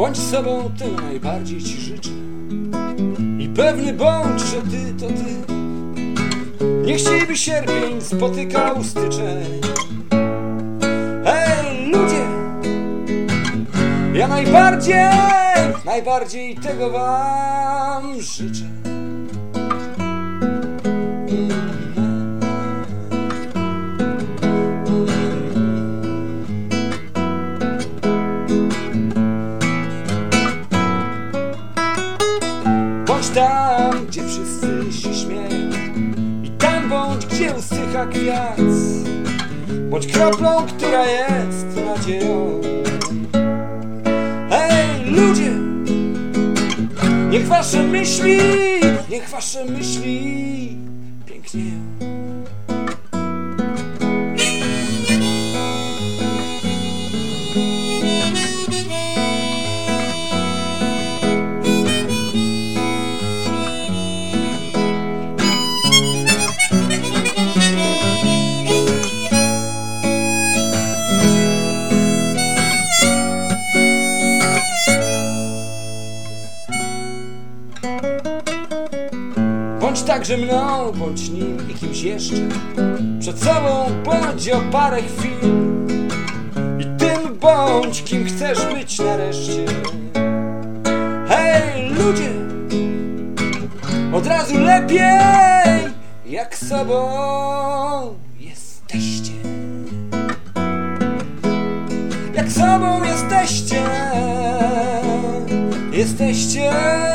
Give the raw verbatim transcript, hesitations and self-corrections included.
Bądź sobą, tego najbardziej ci życzę. I pewny bądź, że ty to ty. Niech ciebie sierpień spotykał styczeń. Hej, ludzie! Ja najbardziej, najbardziej tego wam życzę. Bądź tam, gdzie wszyscy się śmieją, i tam bądź, gdzie usycha kwiat. Bądź kroplą, która jest nadzieją. Hej, ludzie! Niech wasze myśli, niech wasze myśli pięknieją. Bądź także mną, bądź nim i kimś jeszcze. Przed sobą bądź o parę chwil. I tym bądź, kim chcesz być nareszcie. Hej, ludzie! Od razu lepiej, jak sobą jesteście. Jak sobą jesteście. Jesteście.